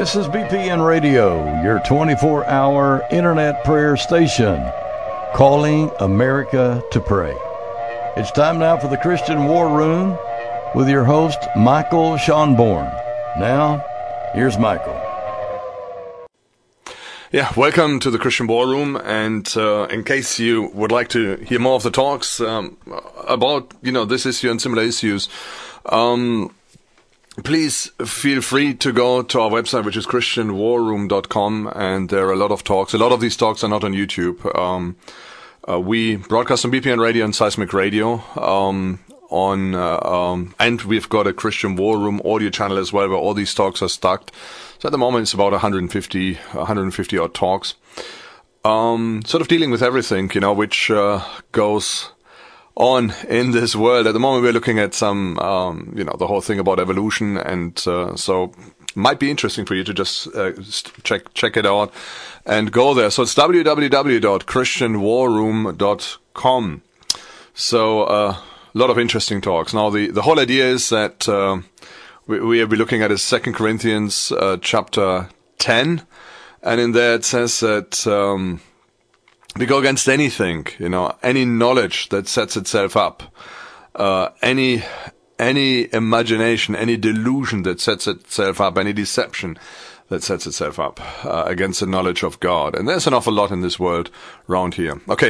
This is BPN Radio, your 24-hour internet prayer station, calling America to pray. It's time now for the Christian War Room with your host, Michael Schonborn. Now, here's Michael. Yeah, welcome to the Christian War Room, and in case you would like to hear more of the talks about, this issue and similar issues, please feel free to go to our website, which is christianwarroom.com, and there are a lot of talks. A lot of these talks are not on YouTube. We broadcast on BPN Radio and Seismic Radio, and we've got a Christian War Room audio channel as well, where all these talks are stacked. So at the moment it's about 150 odd talks. Sort of dealing with everything, which goes on in this world. At the moment we're looking at some, the whole thing about evolution, and so might be interesting for you to just check it out and go there. So it's www.christianwarroom.com. So a lot of interesting talks. Now the whole idea is that we'll be looking at 2 Corinthians chapter 10, and in there it says that we go against anything, any knowledge that sets itself up, any imagination, any delusion that sets itself up, any deception that sets itself up against the knowledge of God. And there's an awful lot in this world around here. Okay,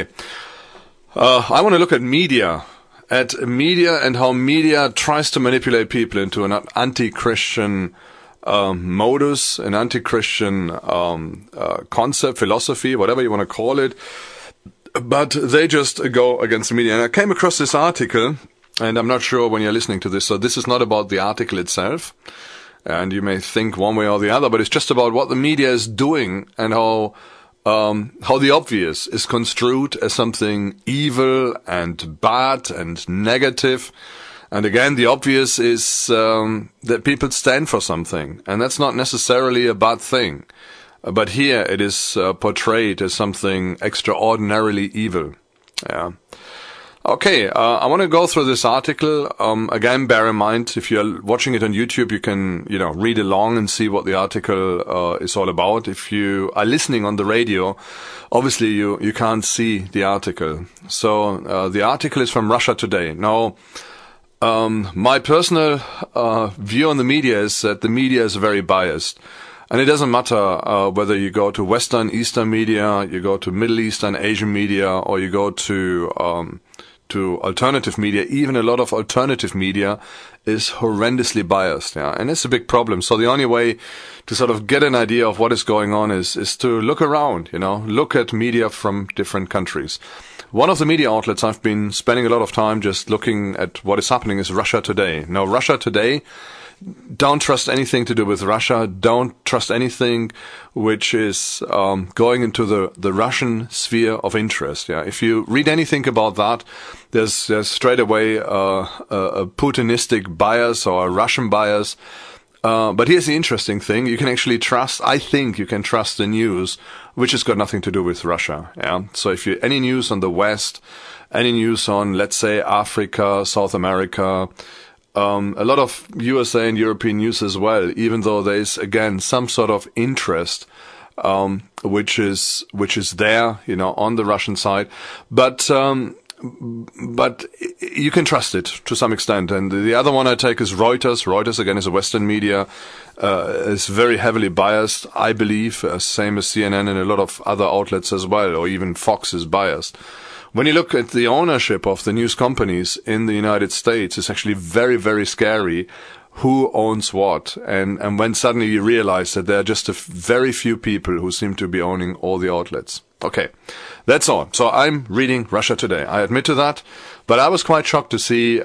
I want to look at media and how media tries to manipulate people into an anti-Christian modus, an anti-Christian concept, philosophy, whatever you want to call it, but they just go against the media. And I came across this article, and I'm not sure when you're listening to this, so this is not about the article itself, and you may think one way or the other, but it's just about what the media is doing and how the obvious is construed as something evil and bad and negative. And again, the obvious is that people stand for something, and that's not necessarily a bad thing. But here it is portrayed as something extraordinarily evil. Yeah. Okay, I want to go through this article. Again, bear in mind, if you're watching it on YouTube, you can, read along and see what the article is all about. If you are listening on the radio, obviously you can't see the article. So the article is from Russia Today. Now, my personal view on the media is that the media is very biased. And it doesn't matter whether you go to Western, Eastern media, you go to Middle Eastern, Asian media, or you go to alternative media. Even a lot of alternative media is horrendously biased, yeah, and it's a big problem. So the only way to sort of get an idea of what is going on is to look around, look at media from different countries. One of the media outlets I've been spending a lot of time just looking at what is happening is Russia Today. Now, Russia Today, don't trust anything to do with Russia. Don't trust anything which is going into the Russian sphere of interest. Yeah, if you read anything about that, there's straight away a Putinistic bias or a Russian bias. But here's the interesting thing: you can actually trust. I think you can trust the news which has got nothing to do with Russia. Yeah. So if you any news on the West, any news on, let's say, Africa, South America. A lot of USA and European news as well, even though there is, again, some sort of interest, which is there, on the Russian side. But you can trust it to some extent. And the other one I take is Reuters. Reuters, again, is a Western media, is very heavily biased, I believe, same as CNN and a lot of other outlets as well, or even Fox is biased. When you look at the ownership of the news companies in the United States, it's actually very, very scary who owns what. And when suddenly you realize that there are just a very few people who seem to be owning all the outlets. Okay, that's all. So I'm reading Russia Today. I admit to that. But I was quite shocked to see,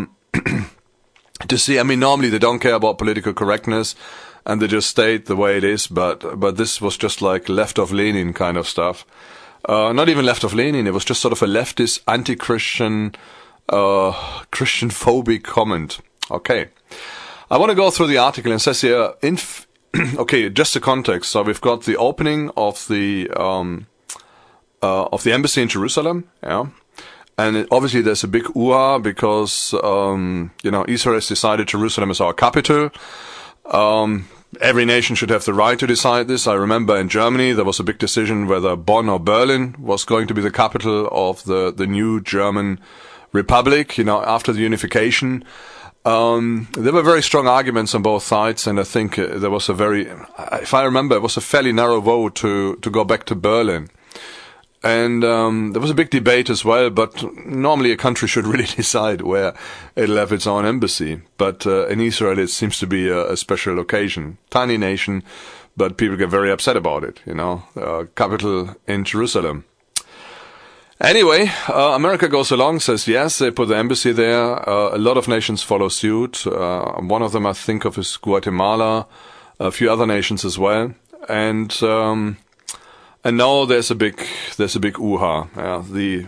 normally they don't care about political correctness and they just state the way it is. But this was just like left of Lenin kind of stuff. Not even left of Lenin, it was just sort of a leftist, anti-Christian, Christian-phobic comment. Okay. I want to go through the article, and it says here, okay, just the context. So we've got the opening of the embassy in Jerusalem, yeah. And obviously there's a big ooh Because, Israel has decided Jerusalem is our capital. every nation should have the right to decide this. I remember in Germany there was a big decision whether Bonn or Berlin was going to be the capital of the new German Republic, after the unification. There were very strong arguments on both sides, and I think there was if I remember, it was a fairly narrow vote to go back to Berlin. And there was a big debate as well, but normally a country should really decide where it'll have its own embassy. But in Israel it seems to be a special occasion. Tiny nation, but people get very upset about it, capital in Jerusalem. Anyway, America goes along, says yes, they put the embassy there. A lot of nations follow suit. One of them I think of is Guatemala, a few other nations as well. And now there's a big ooh-ha. The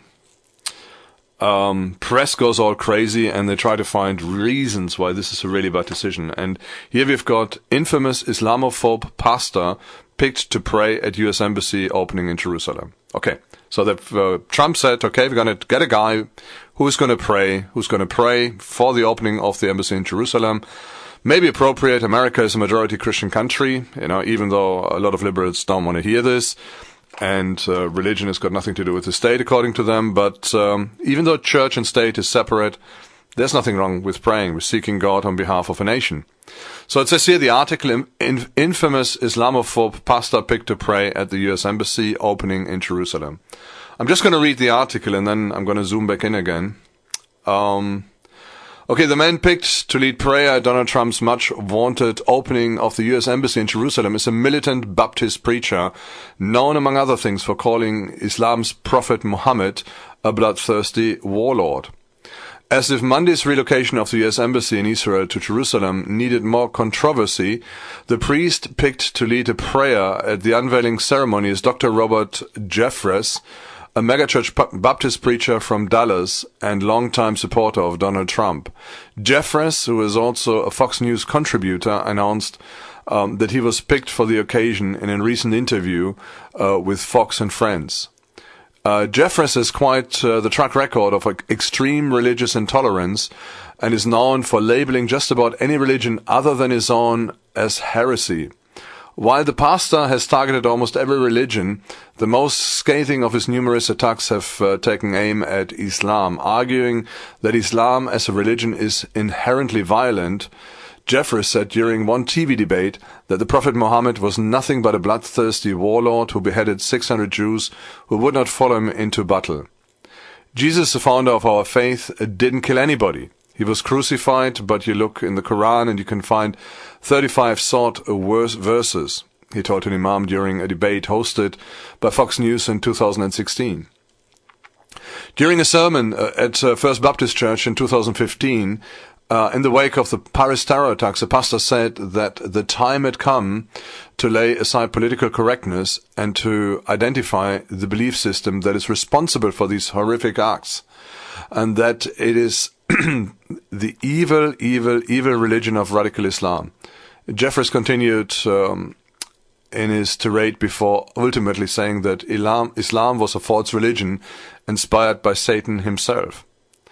press goes all crazy, and they try to find reasons why this is a really bad decision. And here we've got infamous Islamophobe pastor picked to pray at U.S. Embassy opening in Jerusalem. Okay, so Trump said, okay, we're going to get a guy who's going to pray for the opening of the embassy in Jerusalem. Maybe appropriate. America is a majority Christian country, even though a lot of liberals don't want to hear this. And religion has got nothing to do with the state, according to them. But even though church and state is separate, there's nothing wrong with praying, with seeking God on behalf of a nation. So it says here, the article, infamous Islamophobe pastor picked to pray at the U.S. Embassy opening in Jerusalem. I'm just going to read the article, and then I'm going to zoom back in again. Okay, the man picked to lead prayer at Donald Trump's much-vaunted opening of the U.S. Embassy in Jerusalem is a militant Baptist preacher, known among other things for calling Islam's prophet Muhammad a bloodthirsty warlord. As if Monday's relocation of the U.S. Embassy in Israel to Jerusalem needed more controversy, the priest picked to lead a prayer at the unveiling ceremony is Dr. Robert Jeffress, a megachurch Baptist preacher from Dallas and longtime supporter of Donald Trump. Jeffress, who is also a Fox News contributor, announced that he was picked for the occasion in a recent interview with Fox and Friends. Jeffress has quite the track record of extreme religious intolerance and is known for labeling just about any religion other than his own as heresy. While the pastor has targeted almost every religion, the most scathing of his numerous attacks have taken aim at Islam, arguing that Islam as a religion is inherently violent. Jeffress said during one TV debate that the Prophet Muhammad was nothing but a bloodthirsty warlord who beheaded 600 Jews who would not follow him into battle. Jesus, the founder of our faith, didn't kill anybody. He was crucified, but you look in the Quran and you can find 35 sought verses, he told an imam during a debate hosted by Fox News in 2016. During a sermon at First Baptist Church in 2015, in the wake of the Paris terror attacks, the pastor said that the time had come to lay aside political correctness and to identify the belief system that is responsible for these horrific acts, and that it is the evil religion of radical Islam. Jeffress continued in his tirade before ultimately saying that Islam was a false religion inspired by Satan himself.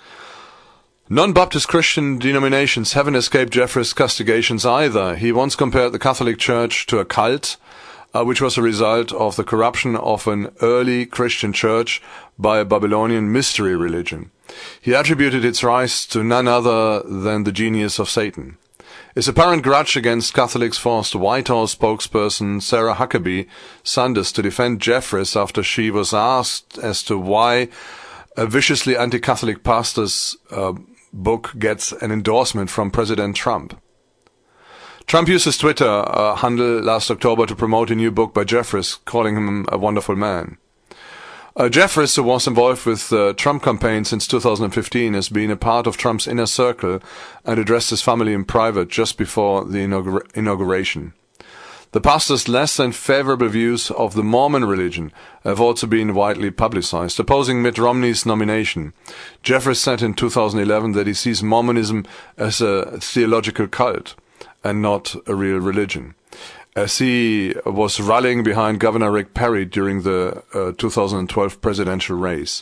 Non-Baptist Christian denominations haven't escaped Jeffress' castigations either. He once compared the Catholic Church to a cult, which was a result of the corruption of an early Christian church by a Babylonian mystery religion. He attributed its rise to none other than the genius of Satan. His apparent grudge against Catholics forced White House spokesperson Sarah Huckabee Sanders to defend Jeffress after she was asked as to why a viciously anti-Catholic pastor's book gets an endorsement from President Trump. Trump used his Twitter handle last October to promote a new book by Jeffress, calling him a wonderful man. Jeffress, who was involved with the Trump campaign since 2015, has been a part of Trump's inner circle and addressed his family in private just before the inauguration. The pastor's less than favorable views of the Mormon religion have also been widely publicized. Opposing Mitt Romney's nomination, Jeffress said in 2011 that he sees Mormonism as a theological cult and not a real religion, as he was rallying behind Governor Rick Perry during the 2012 presidential race.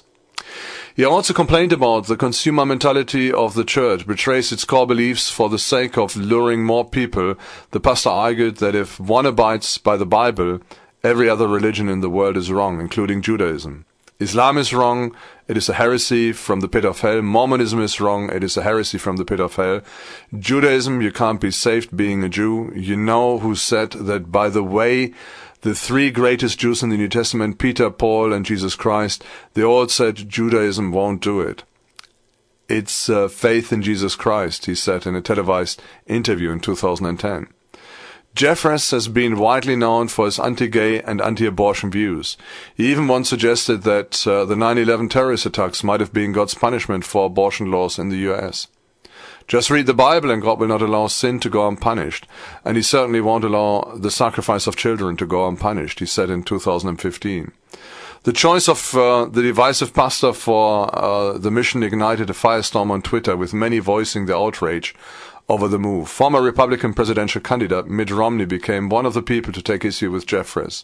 He also complained about the consumer mentality of the church, betrays its core beliefs for the sake of luring more people. The pastor argued that if one abides by the Bible, every other religion in the world is wrong, including Judaism. Islam is wrong, it is a heresy from the pit of hell. Mormonism is wrong, it is a heresy from the pit of hell. Judaism, you can't be saved being a Jew. You know who said that, by the way, the three greatest Jews in the New Testament, Peter, Paul, and Jesus Christ, they all said Judaism won't do it. It's faith in Jesus Christ, he said in a televised interview in 2010. Jeffress has been widely known for his anti-gay and anti-abortion views. He even once suggested that the 9/11 terrorist attacks might have been God's punishment for abortion laws in the US. Just read the Bible and God will not allow sin to go unpunished. And he certainly won't allow the sacrifice of children to go unpunished, he said in 2015. The choice of the divisive pastor for the mission ignited a firestorm on Twitter, with many voicing their outrage over the move. Former Republican presidential candidate Mitt Romney became one of the people to take issue with Jeffrey's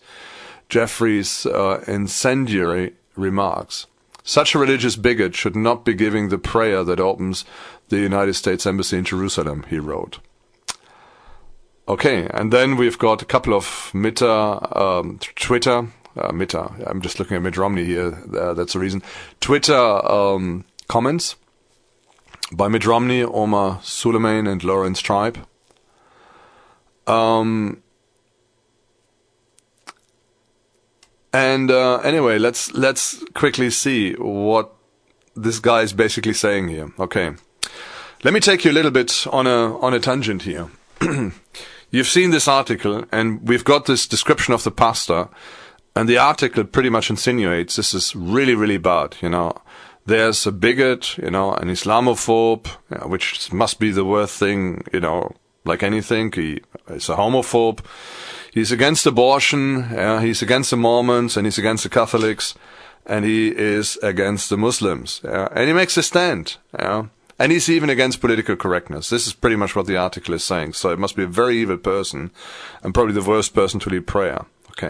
incendiary remarks. Such a religious bigot should not be giving the prayer that opens the United States Embassy in Jerusalem, he wrote. Okay, and then we've got a couple of Twitter, I'm just looking at Mitt Romney here, that's the reason. Twitter comments by Mitt Romney, Omar Suleiman, and Lawrence Tribe. Anyway, let's quickly see what this guy is basically saying here. Okay, let me take you a little bit on a tangent here. You've seen this article, and we've got this description of the pastor, and the article pretty much insinuates this is really, really bad. There's a bigot, an Islamophobe, which must be the worst thing, like anything. He's a homophobe. He's against abortion, he's against the Mormons, and he's against the Catholics, and he is against the Muslims. And he makes a stand. And he's even against political correctness. This is pretty much what the article is saying. So it must be a very evil person, and probably the worst person to lead prayer. Okay.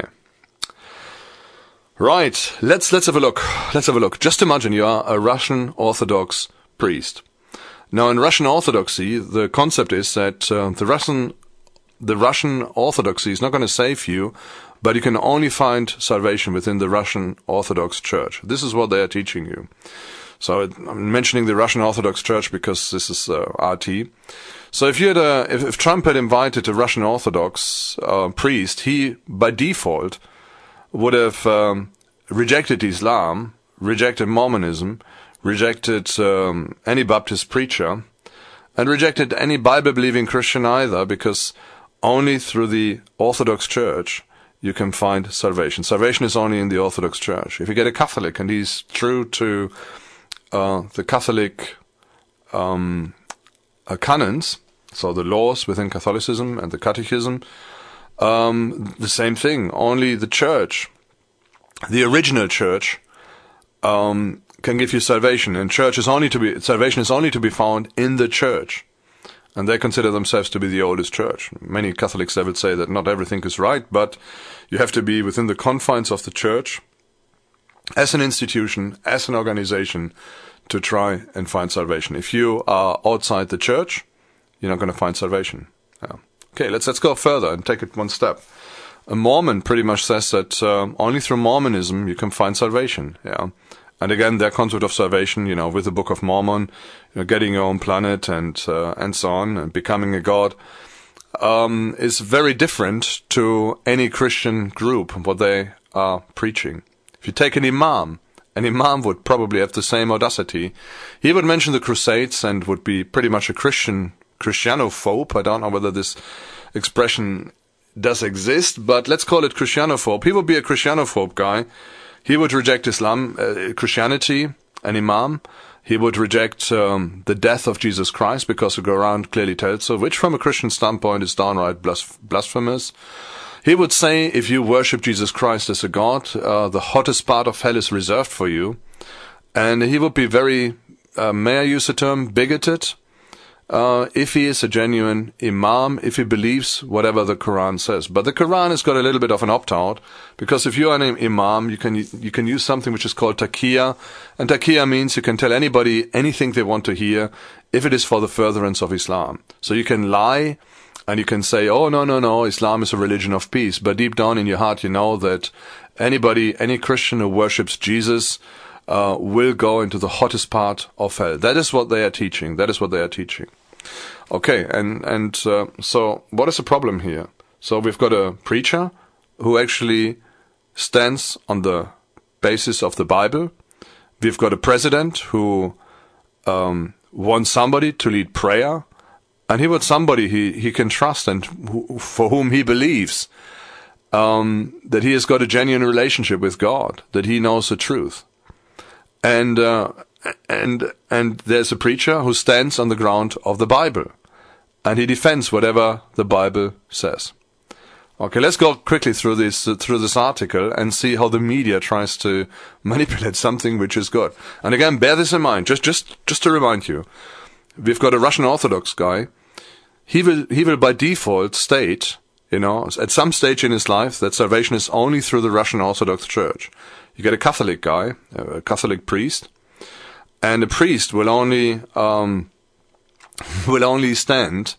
Right, let's have a look. Just imagine you are a Russian Orthodox priest. Now, in Russian Orthodoxy, the concept is that the Russian Orthodoxy is not going to save you, but you can only find salvation within the Russian Orthodox Church. This is what they are teaching you. So I'm mentioning the Russian Orthodox Church because this is RT. So if Trump had invited a Russian Orthodox priest, he by default would have rejected Islam, rejected Mormonism, rejected any Baptist preacher, and rejected any Bible-believing Christian either, because only through the Orthodox Church you can find salvation. Salvation is only in the Orthodox Church. If you get a Catholic and he's true to the Catholic canons, so the laws within Catholicism and the Catechism, the same thing. Only the Church, the original Church, can give you salvation, and salvation is only to be found in the Church. And they consider themselves to be the oldest church. Many Catholics, they would say that not everything is right, but you have to be within the confines of the Church, as an institution, as an organization, to try and find salvation. If you are outside the Church, you're not going to find salvation. Yeah. Okay, let's go further and take it one step. A Mormon pretty much says that only through Mormonism you can find salvation. Yeah, and again, their concept of salvation, with the Book of Mormon, getting your own planet and so on, and becoming a god, is very different to any Christian group, what they are preaching. If you take an imam would probably have the same audacity. He would mention the Crusades and would be pretty much a Christianophobe. I don't know whether this expression does exist, but let's call it Christianophobe. He would be a Christianophobe guy. He would reject Islam, Christianity, an imam. He would reject the death of Jesus Christ, because the Quran clearly tells so, which from a Christian standpoint is downright blasphemous. He would say, if you worship Jesus Christ as a god, the hottest part of hell is reserved for you. And he would be very, may I use the term, bigoted, if he is a genuine imam, if he believes whatever the Quran says. But the Quran has got a little bit of an opt-out, because if you're an imam, you can use something which is called taqiyya, and taqiyya means you can tell anybody anything they want to hear if it is for the furtherance of Islam. So you can lie, and you can say, oh, no, Islam is a religion of peace, but deep down in your heart you know that any Christian who worships Jesus will go into the hottest part of hell. That is what they are teaching. Okay, and so what is the problem here? So we've got a preacher who actually stands on the basis of the Bible. We've got a president who wants somebody to lead prayer, and he wants somebody he can trust and for whom he believes that he has got a genuine relationship with God, that he knows the truth. And there's a preacher who stands on the ground of the Bible, and he defends whatever the Bible says. Okay, let's go quickly through this article and see how the media tries to manipulate something which is good. And again, bear this in mind, just to remind you, we've got a Russian Orthodox guy. He will by default state, at some stage in his life, that salvation is only through the Russian Orthodox Church. You get a Catholic guy, a Catholic priest, and a priest will only stand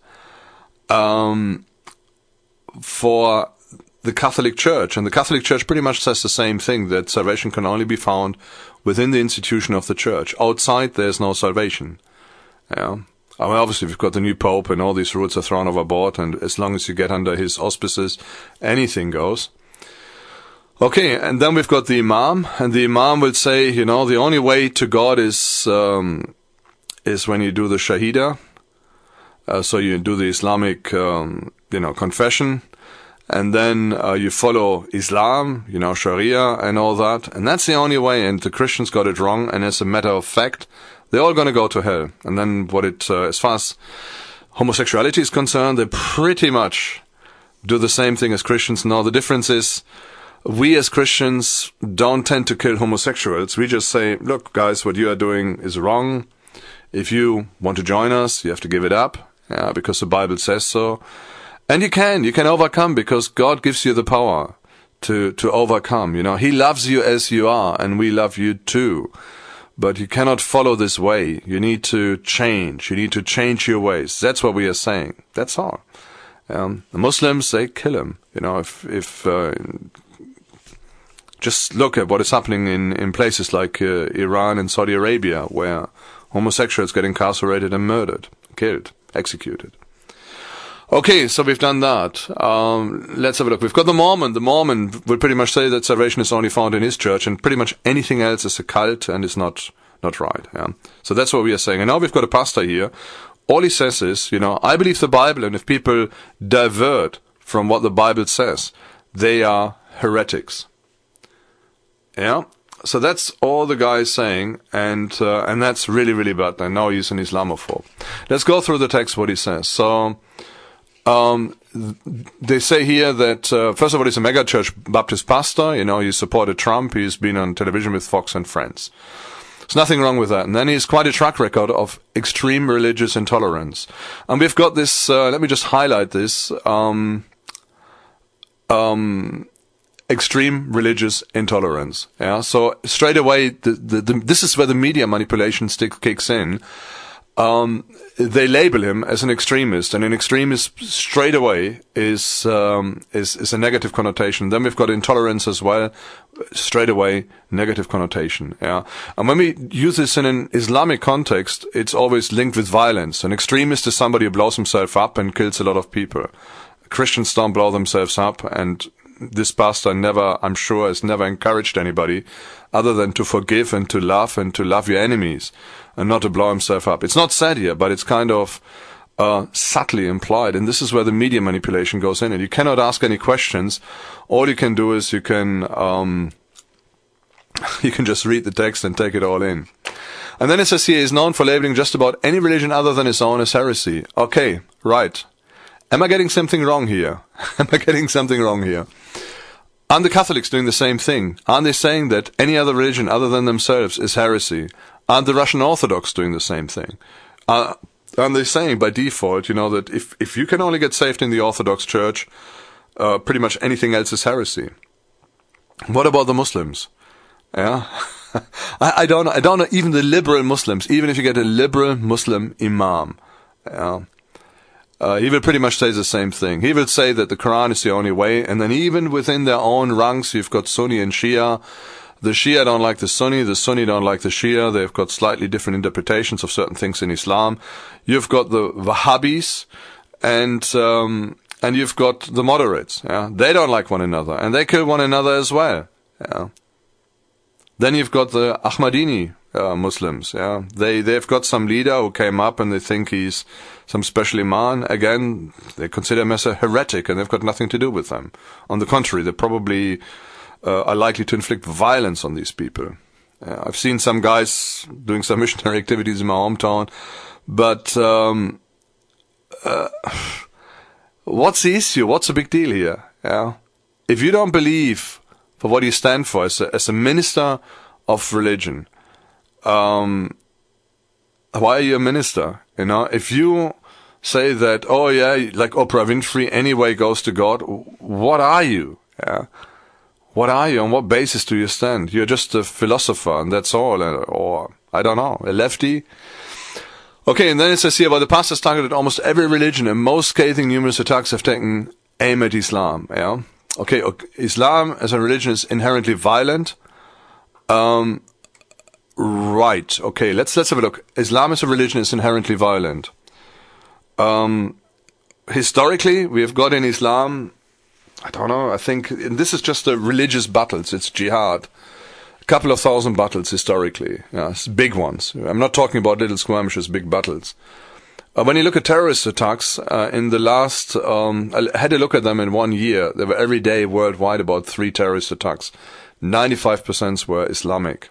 for the Catholic Church, and the Catholic Church pretty much says the same thing, that salvation can only be found within the institution of the Church. Outside, there's no salvation. Yeah. I mean, obviously, we've got the new Pope, and all these rules are thrown overboard, and as long as you get under his auspices, anything goes. Okay, and then we've got the Imam, and the Imam will say, the only way to God is when you do the Shahida. So you do the Islamic, confession, and then you follow Islam, Sharia and all that, and that's the only way, and the Christians got it wrong, and as a matter of fact, they're all going to go to hell. And then as far as homosexuality is concerned, they pretty much do the same thing as Christians. Now, the difference is, we as Christians don't tend to kill homosexuals. We just say, look, guys, what you are doing is wrong. If you want to join us, you have to give it up, because the Bible says so. And you can overcome, because God gives you the power to overcome. He loves you as you are, and we love you too. But you cannot follow this way. You need to change. You need to change your ways. That's what we are saying. That's all. The Muslims, they kill him. Just look at what is happening in places like Iran and Saudi Arabia, where homosexuals get incarcerated and murdered, killed, executed. Okay, so we've done that. Let's have a look. We've got the Mormon. The Mormon will pretty much say that salvation is only found in his church, and pretty much anything else is a cult and is not right. Yeah? So that's what we are saying. And now we've got a pastor here. All he says is, I believe the Bible, and if people divert from what the Bible says, they are heretics. Yeah? So that's all the guy is saying, and that's really, really bad. I know he's an Islamophobe. Let's go through the text, what he says. So, they say here that, first of all, he's a mega church Baptist pastor. He supported Trump. He's been on television with Fox and Friends. There's nothing wrong with that. And then he has quite a track record of extreme religious intolerance. And we've got this, let me just highlight this, extreme religious intolerance. Yeah. So straight away, this is where the media manipulation kicks in. They label him as an extremist, and an extremist straight away is a negative connotation. Then we've got intolerance as well, straight away negative connotation. Yeah, and when we use this in an Islamic context, it's always linked with violence. An extremist is somebody who blows himself up and kills a lot of people. Christians don't blow themselves up, and this pastor I'm sure, has never encouraged anybody other than to forgive and to love your enemies, and not to blow himself up. It's not said here, but it's kind of subtly implied, and this is where the media manipulation goes in. And you cannot ask any questions. All you can do is you can just read the text and take it all in. And then it says here, he is known for labeling just about any religion other than his own as heresy. Okay, right. Am I getting something wrong here? Aren't the Catholics doing the same thing? Aren't they saying that any other religion other than themselves is heresy? Aren't the Russian Orthodox doing the same thing? And they're saying by default, that if you can only get saved in the Orthodox Church, pretty much anything else is heresy. What about the Muslims? Yeah. I don't know, even the liberal Muslims, even if you get a liberal Muslim imam, he will pretty much say the same thing. He will say that the Quran is the only way, and then even within their own ranks, you've got Sunni and Shia. The Shia don't like the Sunni don't like the Shia. They've got slightly different interpretations of certain things in Islam. You've got the Wahhabis, and you've got the moderates. Yeah? They don't like one another, and they kill one another as well. Yeah? Then you've got the Ahmadini Muslims. Yeah, they've got some leader who came up and they think he's some special imam. Again, they consider him as a heretic, and they've got nothing to do with them. On the contrary, they probably are likely to inflict violence on these people. I've seen some guys doing some missionary activities in my hometown, but what's the issue? What's the big deal here? Yeah, if you don't believe for what you stand for as a minister of religion, why are you a minister? If you say that, oh yeah, like Oprah Winfrey, anyway goes to God, what are you? Yeah. What are you? On what basis do you stand? You're just a philosopher, and that's all, or I don't know, a lefty. Okay, and then it says here, well, the pastors targeted almost every religion, and most scathing numerous attacks have taken aim at Islam. Yeah. Okay, Islam as a religion is inherently violent. Right. Okay, let's have a look. Islam as a religion is inherently violent. Historically, we have got in Islam, I don't know, I think, and this is just the religious battles, it's jihad. A couple of thousand battles historically, big ones. I'm not talking about little skirmishes, big battles. When you look at terrorist attacks, in the last, I had a look at them in 1 year. There were every day worldwide about 3 terrorist attacks. 95% were Islamic.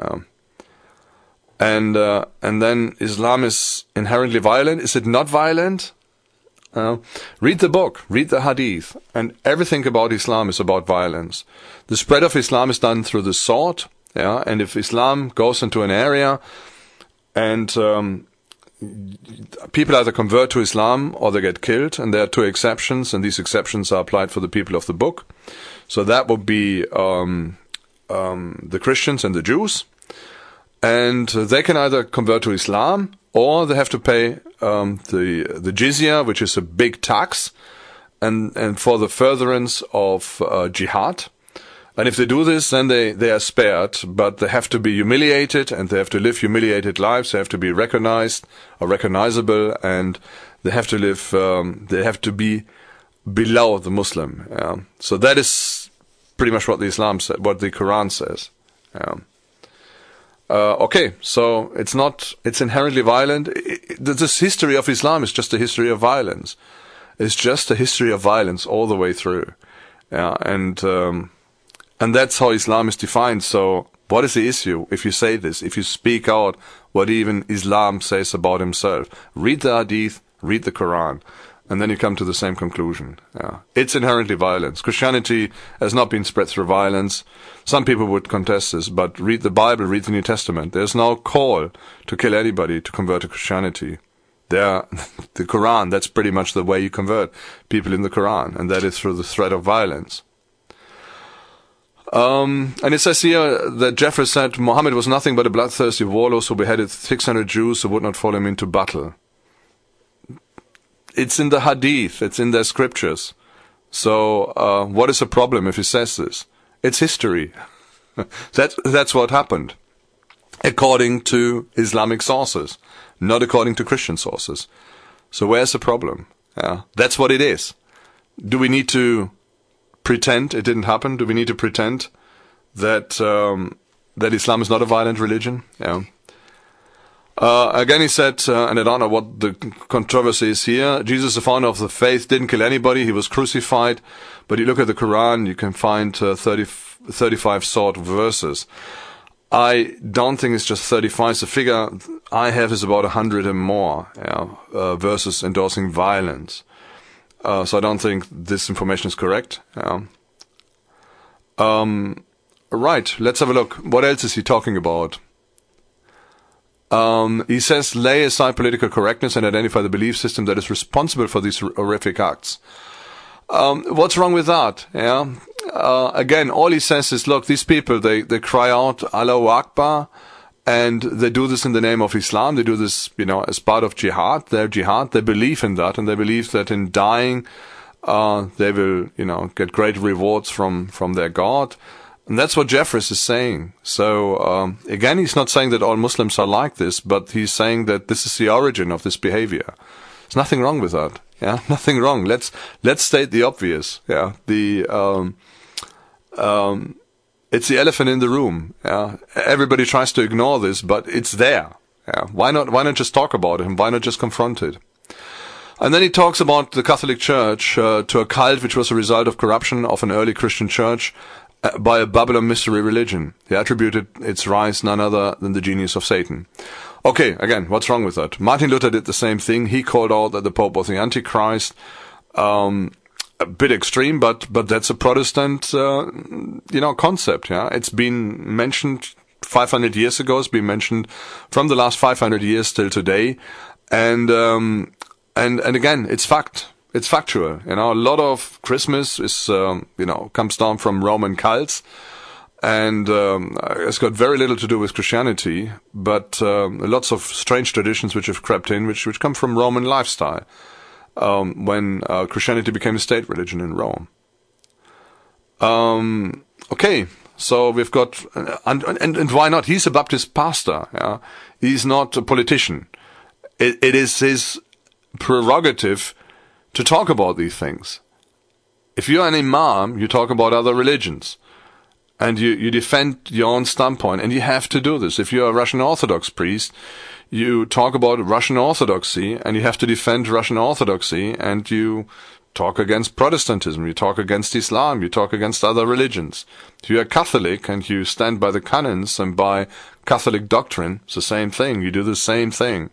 And then Islam is inherently violent. Is it not violent? Read the book, read the hadith, and everything about Islam is about violence. The spread of Islam is done through the sword, and if Islam goes into an area and people either convert to Islam or they get killed, and there are 2 exceptions, and these exceptions are applied for the people of the book. So that would be the Christians and the Jews, and they can either convert to Islam or they have to pay the jizya, which is a big tax, and for the furtherance of jihad. And if they do this, then they are spared, but they have to be humiliated, and they have to live humiliated lives. They have to be recognized or recognizable, and they have to live. They have to be below the Muslim. Yeah. So that is pretty much what the what the Quran says. Yeah. Okay, so it's inherently violent. This history of Islam is just a history of violence. It's just a history of violence all the way through. Yeah, and that's how Islam is defined. So what is the issue if you say this, if you speak out what even Islam says about himself? Read the Hadith, read the Quran, and then you come to the same conclusion. Yeah. It's inherently violence. Christianity has not been spread through violence. Some people would contest this, but read the Bible, read the New Testament. There's no call to kill anybody to convert to Christianity. The Quran, that's pretty much the way you convert people in the Quran, and that is through the threat of violence. And it says here that Jeffrey said Muhammad was nothing but a bloodthirsty warlord who beheaded 600 Jews who would not follow him into battle. It's in the Hadith, it's in their scriptures. So what is the problem if he says this? It's history. That's what happened, according to Islamic sources, not according to Christian sources. So where's the problem? Yeah, that's what it is. Do we need to pretend it didn't happen? Do we need to pretend that that Islam is not a violent religion? Yeah. Again, he said, and I don't know what the controversy is here, Jesus, the founder of the faith, didn't kill anybody. He was crucified. But you look at the Quran, you can find 35 sort of verses. I don't think it's just 35. The figure I have is about 100 and more verses endorsing violence. So I don't think this information is correct. Right, let's have a look. What else is he talking about? He says, lay aside political correctness and identify the belief system that is responsible for these horrific acts. What's wrong with that? Yeah. Again, all he says is, look, these people, they cry out, Allahu Akbar, and they do this in the name of Islam. They do this, as part of jihad, their jihad. They believe in that, and they believe that in dying, they will, get great rewards from their God. And that's what Jeffress is saying. So, again, he's not saying that all Muslims are like this, but he's saying that this is the origin of this behavior. There's nothing wrong with that. Yeah, nothing wrong. Let's state the obvious. Yeah, it's the elephant in the room. Yeah, everybody tries to ignore this, but it's there. Yeah, why not just talk about it, and why not just confront it? And then he talks about the Catholic Church to a cult which was a result of corruption of an early Christian church by a Babylon mystery religion. He attributed its rise none other than the genius of Satan. Okay, again, what's wrong with that? Martin Luther did the same thing. He called out that the Pope was the Antichrist. A bit extreme, but that's a Protestant, concept. Yeah, it's been mentioned 500 years ago. It's been mentioned from the last 500 years till today, and again, it's fact. It's factual. A lot of Christmas is, comes down from Roman cults, and it's got very little to do with Christianity, but lots of strange traditions which have crept in, which come from Roman lifestyle, when Christianity became a state religion in Rome. Okay, so we've got, and why not? He's a Baptist pastor. Yeah? He's not a politician. It is his prerogative to talk about these things. If you're an imam, you talk about other religions, and you defend your own standpoint, and you have to do this. If you're a Russian Orthodox priest, you talk about Russian Orthodoxy, and you have to defend Russian Orthodoxy, and you talk against Protestantism, you talk against Islam, you talk against other religions. If you're a Catholic, and you stand by the canons and by Catholic doctrine, it's the same thing. You do the same thing.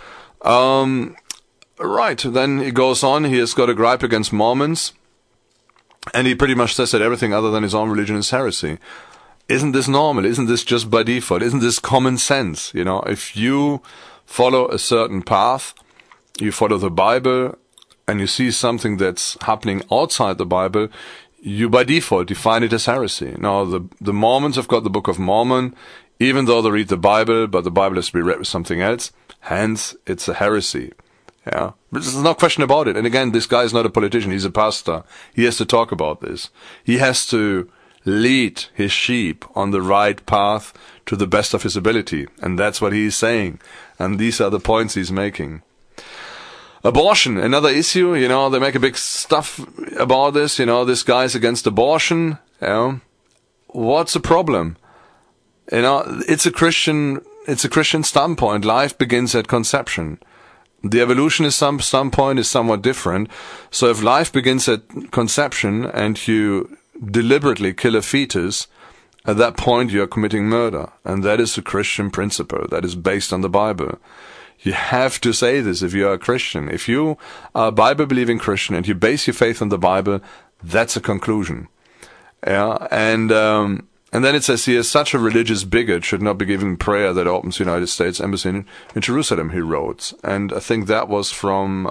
Right, then he goes on, he has got a gripe against Mormons, and he pretty much says that everything other than his own religion is heresy. Isn't this normal? Isn't this just by default? Isn't this common sense? If you follow a certain path, you follow the Bible, and you see something that's happening outside the Bible, you by default define it as heresy. Now, the Mormons have got the Book of Mormon, even though they read the Bible, but the Bible has to be read with something else, hence it's a heresy. Yeah, but there's no question about it. And again, this guy is not a politician. He's a pastor. He has to talk about this. He has to lead his sheep on the right path to the best of his ability. And that's what he's saying. And these are the points he's making. Abortion, another issue. They make a big stuff about this. This guy's against abortion. What's the problem? It's a Christian standpoint. Life begins at conception. The evolutionist standpoint is somewhat different. So if life begins at conception and you deliberately kill a fetus, at that point you are committing murder. And that is a Christian principle. That is based on the Bible. You have to say this if you are a Christian. If you are a Bible-believing Christian and you base your faith on the Bible, that's a conclusion. Yeah, and then it says here, such a religious bigot should not be given prayer that opens the United States Embassy in Jerusalem, he wrote. And I think that was from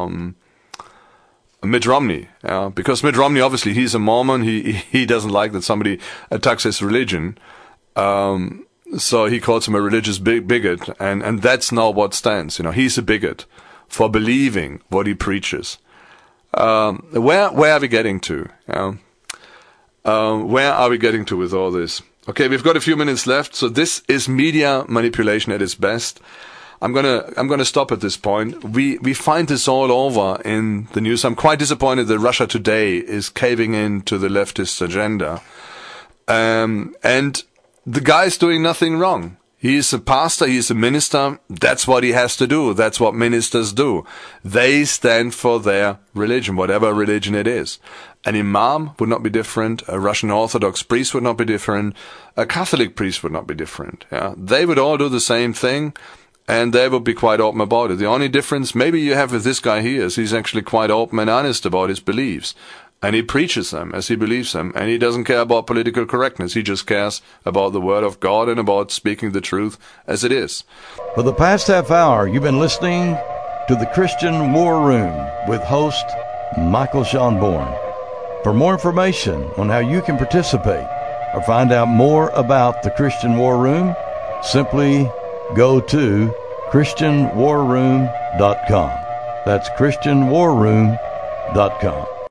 Mitt Romney. Because Mitt Romney, obviously, he's a Mormon. He doesn't like that somebody attacks his religion. So he calls him a religious bigot. And that's not what stands. He's a bigot for believing what he preaches. Where are we getting to? Where are we getting to with all this? Okay, we've got a few minutes left, so this is media manipulation at its best. I'm gonna stop at this point. We find this all over in the news. I'm quite disappointed that Russia Today is caving in to the leftist agenda. And the guy's doing nothing wrong. He's a pastor, he's a minister, that's what he has to do, that's what ministers do. They stand for their religion, whatever religion it is. An imam would not be different, a Russian Orthodox priest would not be different, a Catholic priest would not be different. Yeah? They would all do the same thing, and they would be quite open about it. The only difference maybe you have with this guy here is he's actually quite open and honest about his beliefs. and he preaches them as he believes them, and he doesn't care about political correctness. He just cares about the Word of God and about speaking the truth as it is. For the past half hour, you've been listening to the Christian War Room with host Michael Schonborn. For more information on how you can participate or find out more about the Christian War Room, simply go to ChristianWarRoom.com. That's ChristianWarRoom.com.